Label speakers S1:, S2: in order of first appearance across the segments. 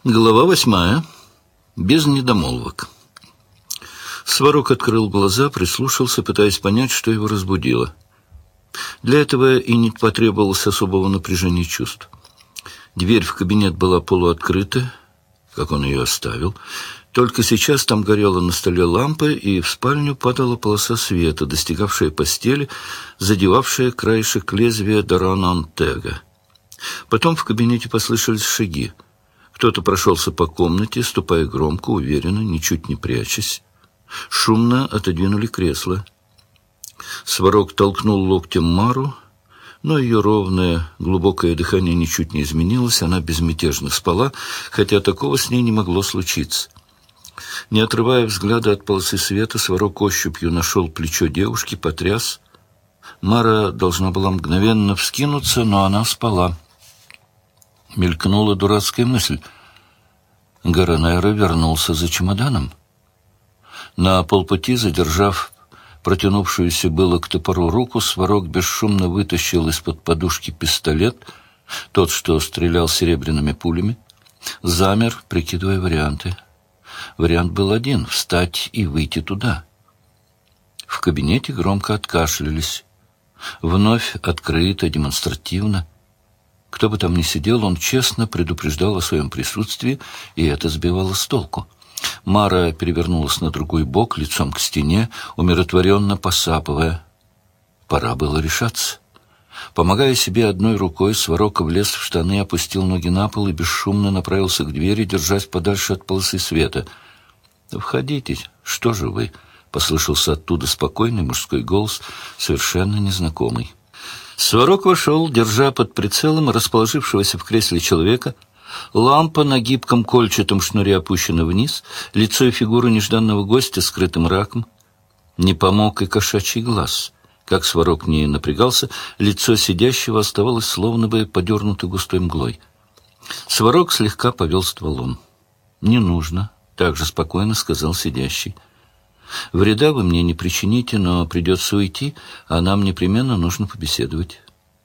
S1: Глава 8. Без недомолвок. Сварог открыл глаза, прислушался, пытаясь понять, что его разбудило. Для этого и не потребовалось особого напряжения чувств. Дверь в кабинет была полуоткрыта, как он ее оставил. Только сейчас там горела на столе лампа, и в спальню падала полоса света, достигавшая постели, задевавшая краешек лезвия Даранантега. Потом в кабинете послышались шаги. Кто-то прошелся по комнате, ступая громко, уверенно, ничуть не прячась. Шумно отодвинули кресло. Сварог толкнул локтем Мару, но ее ровное, глубокое дыхание ничуть не изменилось, она безмятежно спала, хотя такого с ней не могло случиться. Не отрывая взгляда от полосы света, Сварог ощупью нашел плечо девушки, потряс. Мара должна была мгновенно вскинуться, но она спала. Мелькнула дурацкая мысль. Гаронера вернулся за чемоданом. На полпути, задержав протянувшуюся было к топору руку, Сварог бесшумно вытащил из-под подушки пистолет, тот, что стрелял серебряными пулями, замер, прикидывая варианты. Вариант был один — встать и выйти туда. В кабинете громко откашлялись. Вновь открыто, демонстративно. Кто бы там ни сидел, он честно предупреждал о своем присутствии, и это сбивало с толку. Мара перевернулась на другой бок, лицом к стене, умиротворенно посапывая. Пора было решаться. Помогая себе одной рукой, Сварог влез в штаны, опустил ноги на пол и бесшумно направился к двери, держась подальше от полосы света. «Входите, что же вы?» — послышался оттуда спокойный мужской голос, совершенно незнакомый. Сварог вошел, держа под прицелом расположившегося в кресле человека. Лампа на гибком кольчатом шнуре опущена вниз, лицо и фигура нежданного гостя скрытым раком. Не помог и кошачий глаз. Как Сварог не напрягался, лицо сидящего оставалось словно бы подернуто густой мглой. Сварог слегка повел стволом. «Не нужно», — так же спокойно сказал сидящий. «Вреда вы мне не причините, но придется уйти, а нам непременно нужно побеседовать.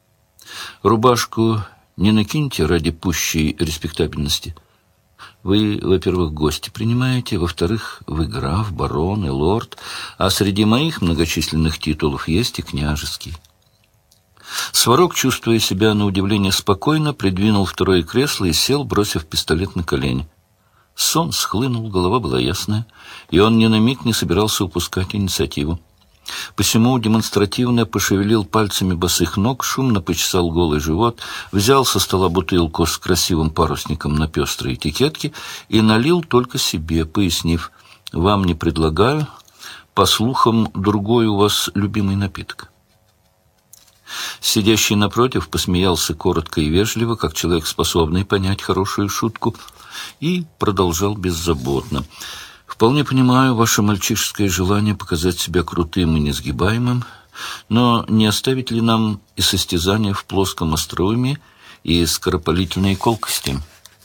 S1: Рубашку не накиньте ради пущей респектабельности. Вы, во-первых, гости принимаете, во-вторых, вы граф, барон и лорд, а среди моих многочисленных титулов есть и княжеский». Сварог, чувствуя себя на удивление спокойно, придвинул второе кресло и сел, бросив пистолет на колени. Сон схлынул, голова была ясная, и он ни на миг не собирался упускать инициативу. Посему демонстративно пошевелил пальцами босых ног, шумно почесал голый живот, взял со стола бутылку с красивым парусником на пестрой этикетке и налил только себе, пояснив: «Вам не предлагаю, по слухам, другой у вас любимый напиток». Сидящий напротив посмеялся коротко и вежливо, как человек, способный понять хорошую шутку, и продолжал беззаботно: «Вполне понимаю ваше мальчишеское желание показать себя крутым и несгибаемым, но не оставить ли нам и состязания в плоском остроумии и скоропалительные колкости?»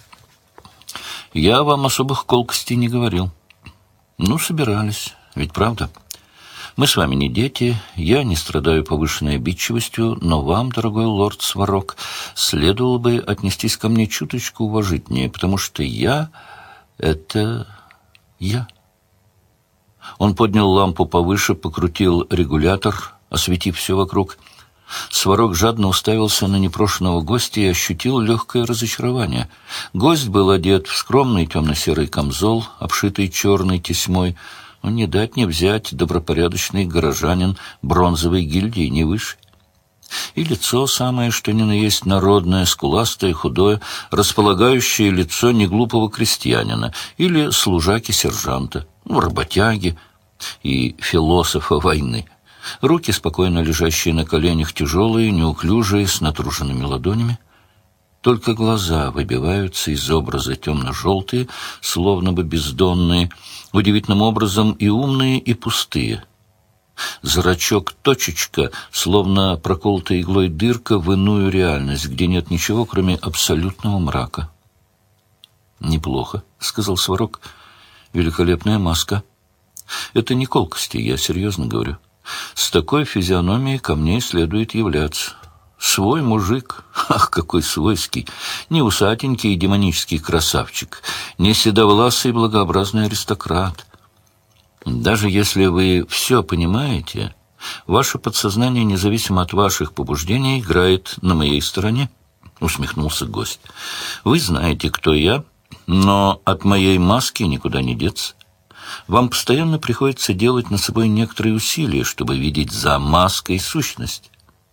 S1: «Я вам особых колкостей не говорил». «Ну, собирались, ведь правда? Мы с вами не дети, я не страдаю повышенной обидчивостью, но вам, дорогой лорд Сварог, следовало бы отнестись ко мне чуточку уважительнее, потому что я — это я». Он поднял лампу повыше, покрутил регулятор, осветив все вокруг. Сварог жадно уставился на непрошенного гостя и ощутил легкое разочарование. Гость был одет в скромный темно-серый камзол, обшитый черной тесьмой. Не дать не взять добропорядочный горожанин бронзовой гильдии, не выше. И лицо самое, что ни на есть народное, скуластое, худое, располагающее лицо неглупого крестьянина или служаки-сержанта, работяги и философа войны. Руки, спокойно лежащие на коленях, тяжелые, неуклюжие, с натруженными ладонями. Только глаза выбиваются из образа темно-желтые, словно бы бездонные, удивительным образом и умные, и пустые. Зрачок-точечка, словно проколотая иглой дырка в иную реальность, где нет ничего, кроме абсолютного мрака. «Неплохо», — сказал Сварог. «Великолепная маска. Это не колкости, я серьезно говорю. С такой физиономией ко мне следует являться. Свой мужик, ах, какой свойский, не усатенький и демонический красавчик, не седовласый благообразный аристократ. Даже если вы все понимаете, ваше подсознание, независимо от ваших побуждений, играет на моей стороне, — усмехнулся гость. Вы знаете, кто я, но от моей маски никуда не деться. Вам постоянно приходится делать над собой некоторые усилия, чтобы видеть за маской сущность.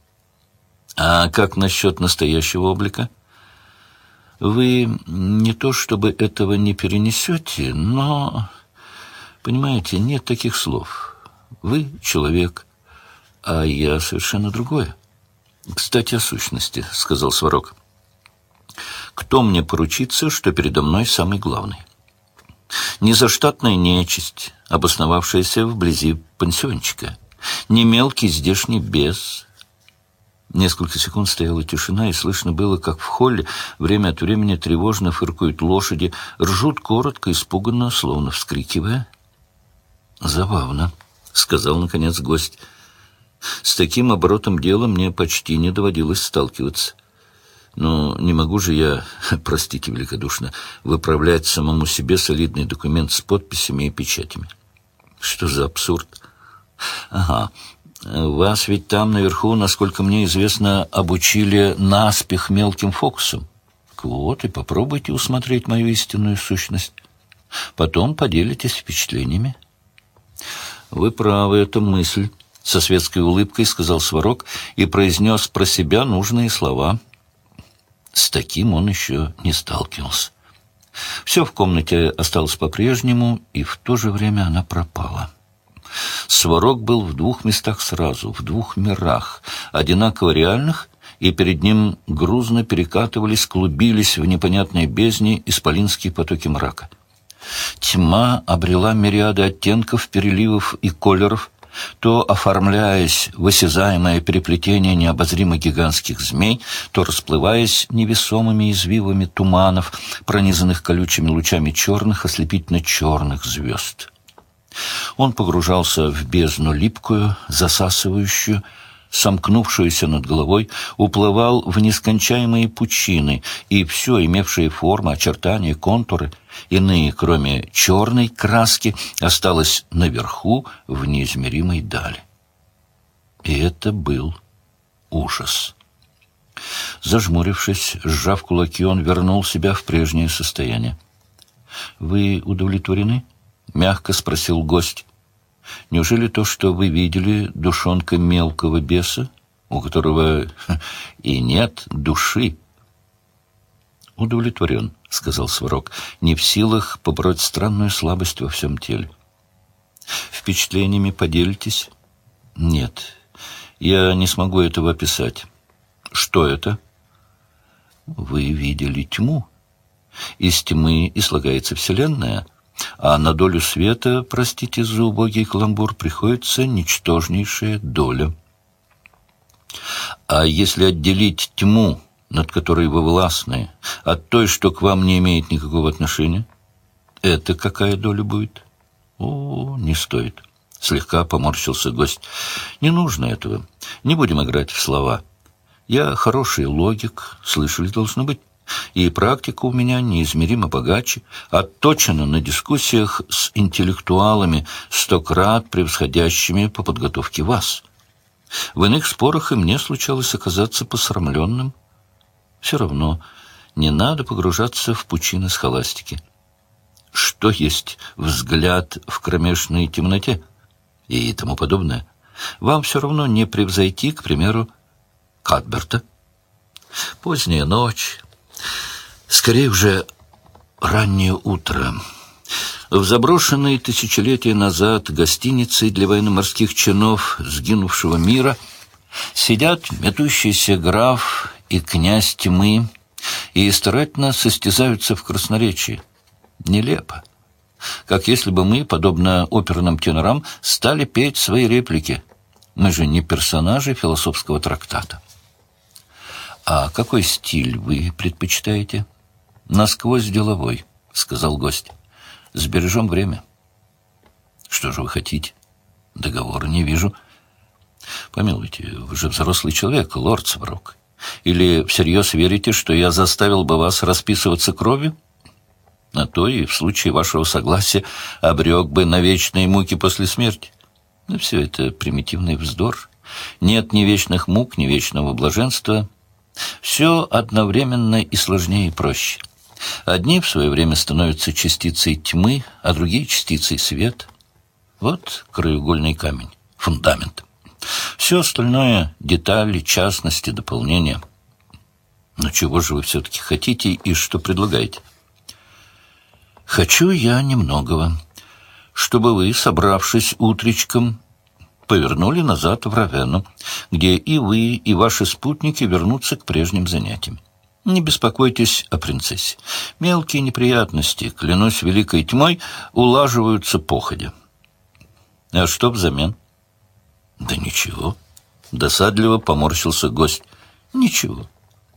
S1: А как насчет настоящего облика? Вы не то чтобы этого не перенесете, но, понимаете, нет таких слов. Вы человек, а я совершенно другое. Кстати, о сущности, — сказал Сварог. Кто мне поручится, что передо мной самый главный? Не заштатная нечисть, обосновавшаяся вблизи пансиончика, не мелкий здешний бес. Несколько секунд стояла тишина, и слышно было, как в холле время от времени тревожно фыркают лошади, ржут коротко, испуганно, словно вскрикивая. «Забавно», — сказал, наконец, гость. «С таким оборотом дела мне почти не доводилось сталкиваться. Но не могу же я, простите великодушно, выправлять самому себе солидный документ с подписями и печатями. Что за абсурд? Ага, вас ведь там наверху, насколько мне известно, обучили наспех мелким фокусам. Вот и попробуйте усмотреть мою истинную сущность. Потом поделитесь впечатлениями». «Вы правы, это мысль», — со светской улыбкой сказал Сварог и произнес про себя нужные слова. С таким он еще не сталкивался. Все в комнате осталось по-прежнему, и в то же время она пропала. Сварог был в двух местах сразу, в двух мирах, одинаково реальных, и перед ним грузно перекатывались, клубились в непонятной бездне исполинские потоки мрака. Тьма обрела мириады оттенков, переливов и колеров, то оформляясь в осязаемое переплетение необозримо гигантских змей, то расплываясь невесомыми извивами туманов, пронизанных колючими лучами черных, ослепительно черных звезд. Он погружался в бездну липкую, засасывающую, сомкнувшуюся над головой, уплывал в нескончаемые пучины, и все, имевшие формы, очертания, контуры, иные, кроме черной краски, осталось наверху в неизмеримой дали. И это был ужас. Зажмурившись, сжав кулаки, он вернул себя в прежнее состояние. «Вы удовлетворены?» — мягко спросил гость. «Неужели то, что вы видели, душонка мелкого беса, у которого и нет души?» «Удовлетворен», — сказал Сварог, не в силах побороть странную слабость во всем теле. «Впечатлениями поделитесь?» «Нет, я не смогу этого описать». «Что это?» «Вы видели тьму. Из тьмы и слагается Вселенная». А на долю света, простите за убогий каламбур, приходится ничтожнейшая доля. А если отделить тьму, над которой вы властны, от той, что к вам не имеет никакого отношения, это какая доля будет? О, не стоит. Слегка поморщился гость. Не нужно этого. Не будем играть в слова. Я хороший логик, слышали, должно быть. И практика у меня неизмеримо богаче, отточена на дискуссиях с интеллектуалами, 100 крат превосходящими по подготовке вас. В иных спорах и мне случалось оказаться посрамленным. Все равно не надо погружаться в пучины схоластики. Что есть взгляд в кромешной темноте и тому подобное? Вам все равно не превзойти, к примеру, Кадберта. Поздняя ночь... Скорее уже раннее утро. В заброшенной тысячелетия назад гостинице для военно-морских чинов сгинувшего мира сидят метущийся граф и князь тьмы и старательно состязаются в красноречии. Нелепо. Как если бы мы, подобно оперным тенорам, стали петь свои реплики. Мы же не персонажи философского трактата. «А какой стиль вы предпочитаете?» «Насквозь деловой», — сказал гость. «Сбережем время». «Что же вы хотите?» «Договора не вижу». «Помилуйте, вы же взрослый человек, лорд Сварог. Или всерьез верите, что я заставил бы вас расписываться кровью? А то и в случае вашего согласия обрек бы на вечные муки после смерти. Но все это примитивный вздор. Нет ни вечных мук, ни вечного блаженства. Все одновременно и сложнее, и проще. Одни в свое время становятся частицей тьмы, а другие — частицей света. Вот краеугольный камень, фундамент. Все остальное — детали, частности, дополнения. Но чего же вы все-таки хотите и что предлагаете? Хочу я немногого. Чтобы вы, собравшись утречком, повернули назад в Равенну, где и вы, и ваши спутники вернутся к прежним занятиям. Не беспокойтесь о принцессе. Мелкие неприятности, клянусь великой тьмой, улаживаются походя. А что взамен? Да ничего. Досадливо поморщился гость. Ничего.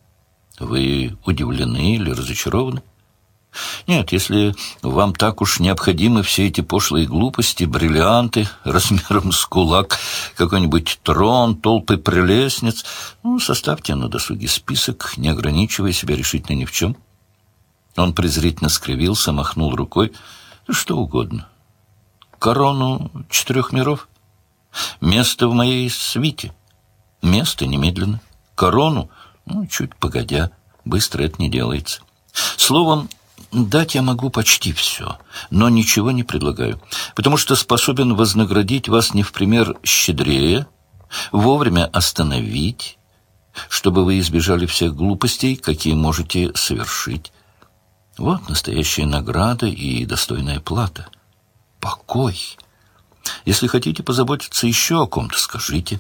S1: Вы удивлены или разочарованы? Нет, если вам так уж необходимы все эти пошлые глупости, бриллианты размером с кулак, какой-нибудь трон, толпы прелестниц, составьте на досуге список, не ограничивая себя решительно ни в чем. Он презрительно скривился, махнул рукой. Что угодно. Корону 4 миров? Место в моей свите? Место немедленно. Корону? Чуть погодя. Быстро это не делается. Словом, дать я могу почти все, но ничего не предлагаю, потому что способен вознаградить вас не в пример щедрее, вовремя остановить, чтобы вы избежали всех глупостей, какие можете совершить. Вот настоящая награда и достойная плата. Покой. Если хотите позаботиться еще о ком-то, скажите.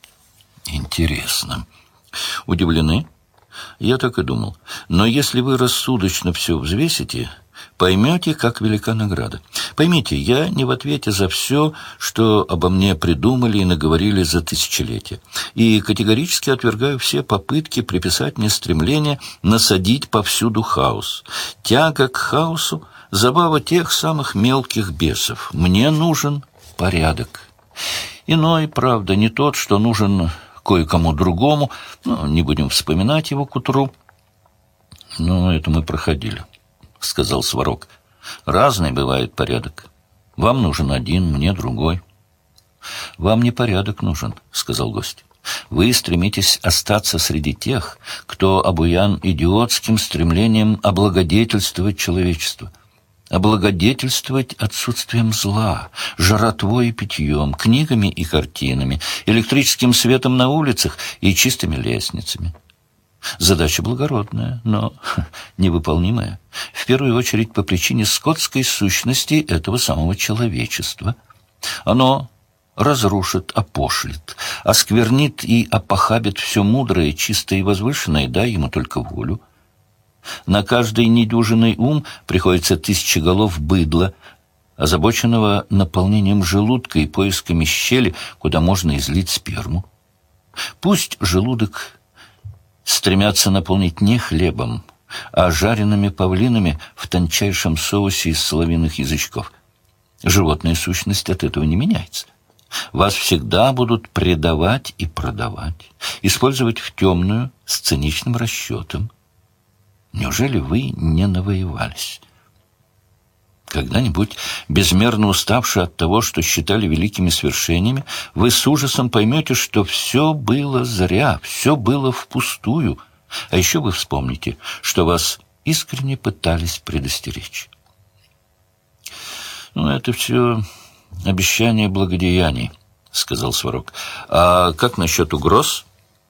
S1: Интересно. Удивлены? Я так и думал. Но если вы рассудочно все взвесите, поймете, как велика награда. Поймите, я не в ответе за все, что обо мне придумали и наговорили за тысячелетия. И категорически отвергаю все попытки приписать мне стремление насадить повсюду хаос. Тяга к хаосу — забава тех самых мелких бесов. Мне нужен порядок. Иной, правда, не тот, что нужен кое-кому другому, не будем вспоминать его к утру. Это мы проходили, — сказал Сварог. Разный бывает порядок. Вам нужен один, мне другой. Вам не порядок нужен, — сказал гость. Вы стремитесь остаться среди тех, кто обуян идиотским стремлением облагодетельствовать человечество. Облагодетельствовать отсутствием зла, жратвой и питьем, книгами и картинами, электрическим светом на улицах и чистыми лестницами. Задача благородная, но невыполнимая. В первую очередь по причине скотской сущности этого самого человечества. Оно разрушит, опошлит, осквернит и опохабит все мудрое, чистое и возвышенное, дай ему только волю. На каждый недюжинный ум приходится 1000 голов быдла, озабоченного наполнением желудка и поисками щели, куда можно излить сперму. Пусть желудок стремятся наполнить не хлебом, а жареными павлинами в тончайшем соусе из соловьиных язычков. Животная сущность от этого не меняется. Вас всегда будут предавать и продавать, использовать в темную с циничным расчетом. Неужели вы не навоевались? Когда-нибудь, безмерно уставшие от того, что считали великими свершениями, вы с ужасом поймете, что все было зря, все было впустую. А еще вы вспомните, что вас искренне пытались предостеречь. Это все обещание благодеяний, — сказал Сварог. А как насчет угроз?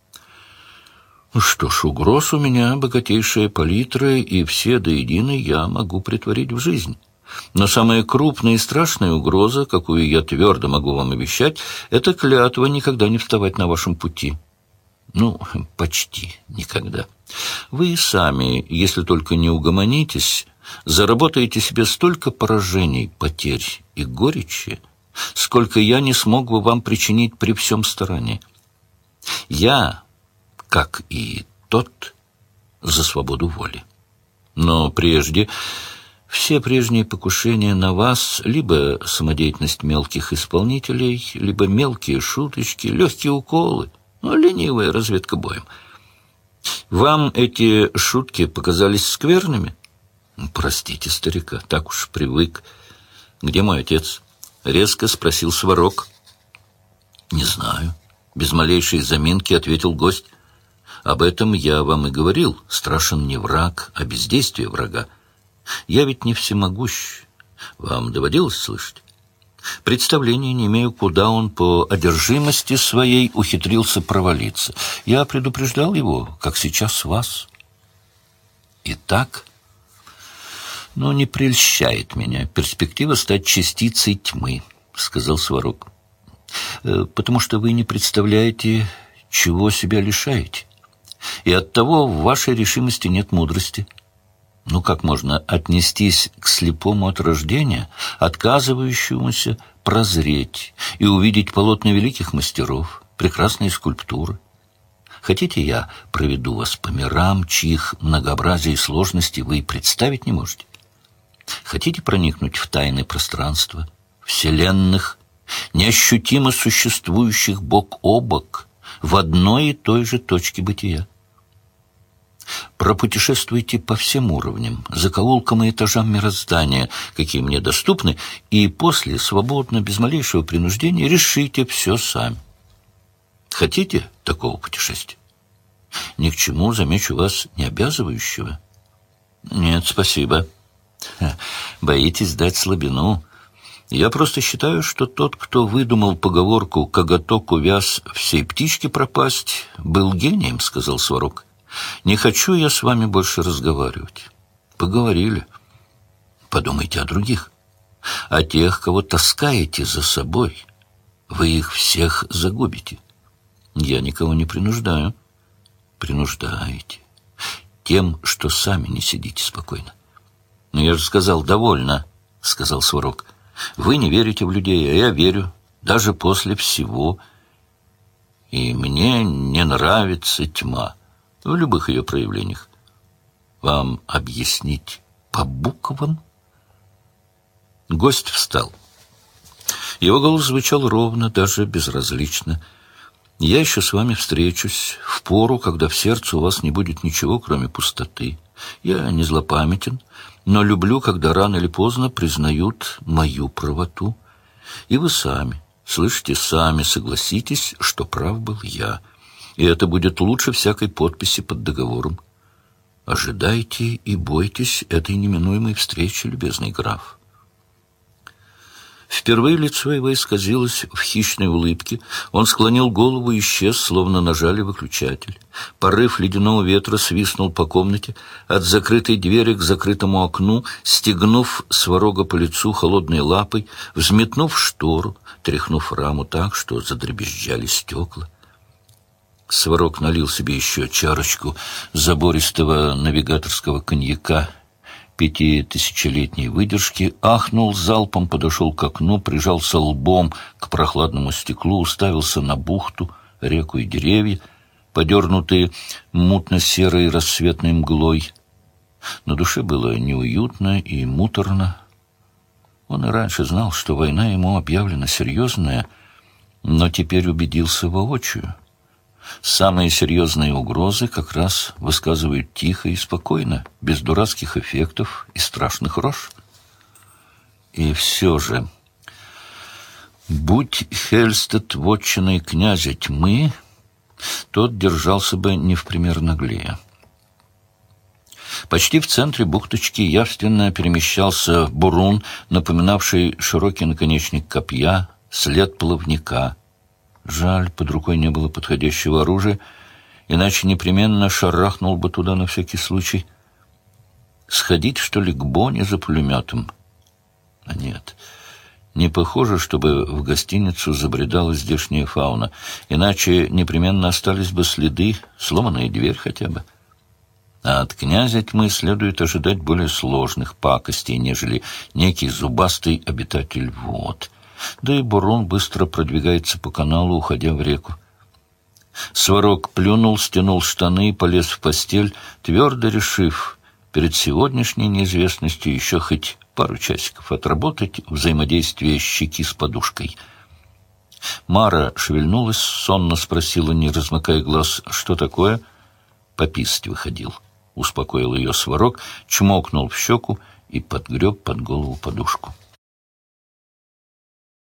S1: Что ж, угроз у меня богатейшая палитра, и все до единой я могу претворить в жизнь. Но самая крупная и страшная угроза, какую я твердо могу вам обещать, это клятва никогда не вставать на вашем пути. Почти никогда. Вы сами, если только не угомонитесь, заработаете себе столько поражений, потерь и горечи, сколько я не смог бы вам причинить при всем старании. Я, как и тот, за свободу воли. Но прежде все прежние покушения на вас, либо самодеятельность мелких исполнителей, либо мелкие шуточки, легкие уколы, ленивая разведка боем. Вам эти шутки показались скверными? Простите старика, так уж привык. Где мой отец? Резко спросил Сварог. Не знаю. Без малейшей заминки ответил гость. Об этом я вам и говорил. Страшен не враг, а бездействие врага. Я ведь не всемогущ. Вам доводилось слышать? Представления не имею, куда он по одержимости своей ухитрился провалиться. Я предупреждал его, как сейчас вас. Итак, но не прельщает меня перспектива стать частицей тьмы, сказал Сварог. Потому что вы не представляете, чего себя лишаете. И оттого в вашей решимости нет мудрости. Ну, как можно отнестись к слепому от рождения, отказывающемуся прозреть и увидеть полотна великих мастеров, прекрасные скульптуры? Хотите, я проведу вас по мирам, чьих многообразия и сложности вы и представить не можете? Хотите проникнуть в тайны пространства, вселенных, неощутимо существующих бок о бок в одной и той же точке бытия? Пропутешествуйте по всем уровням, закоулкам и этажам мироздания, какие мне доступны, и после, свободно, без малейшего принуждения, решите все сами. Хотите такого путешествия? Ни к чему, замечу вас, не обязывающего. Нет, спасибо. Боитесь дать слабину. Я просто считаю, что тот, кто выдумал поговорку «коготок увяз, всей птичке пропасть», был гением, сказал Сварог. Не хочу я с вами больше разговаривать. Поговорили. Подумайте о других. О тех, кого таскаете за собой. Вы их всех загубите. Я никого не принуждаю. Принуждаете. Тем, что сами не сидите спокойно. Но я же сказал, довольно, сказал Сварог. Вы не верите в людей, а я верю. Даже после всего. И мне не нравится тьма. В любых ее проявлениях. Вам объяснить по буквам? Гость встал. Его голос звучал ровно, даже безразлично. Я еще с вами встречусь в пору, когда в сердце у вас не будет ничего, кроме пустоты. Я не злопамятен, но люблю, когда рано или поздно признают мою правоту. И вы сами, слышите, сами согласитесь, что прав был я. И это будет лучше всякой подписи под договором. Ожидайте и бойтесь этой неминуемой встречи, любезный граф. Впервые лицо его исказилось в хищной улыбке. Он склонил голову и исчез, словно нажали выключатель. Порыв ледяного ветра свистнул по комнате, от закрытой двери к закрытому окну, стегнув Сварога по лицу холодной лапой, взметнув штору, тряхнув раму так, что задребезжали стекла. Сварог налил себе еще чарочку забористого навигаторского коньяка 5000-летней выдержки, ахнул залпом, подошел к окну, прижался лбом к прохладному стеклу, уставился на бухту, реку и деревья, подернутые мутно-серой рассветной мглой. На душе было неуютно и муторно. Он и раньше знал, что война ему объявлена серьезная, но теперь убедился воочию. Самые серьезные угрозы как раз высказывают тихо и спокойно, без дурацких эффектов и страшных рож. И все же, будь Хельстед вотчиной князя тьмы, тот держался бы не в пример наглее. Почти в центре бухточки явственно перемещался бурун, напоминавший широкий наконечник копья, след плавника. Жаль, под рукой не было подходящего оружия, иначе непременно шарахнул бы туда на всякий случай. Сходить, что ли, к Боне за пулеметом? А нет, не похоже, чтобы в гостиницу забредала здешняя фауна, иначе непременно остались бы следы, сломанная дверь хотя бы. А от князя тьмы следует ожидать более сложных пакостей, нежели некий зубастый обитатель вод. Да и бурун быстро продвигается по каналу, уходя в реку. Сварог плюнул, стянул штаны и полез в постель, твердо решив перед сегодняшней неизвестностью еще хоть пару часиков отработать взаимодействие щеки с подушкой. Мара шевельнулась, сонно спросила, не размыкая глаз, что такое. пописать выходил. Успокоил ее Сварог, чмокнул в щеку и подгреб под голову подушку.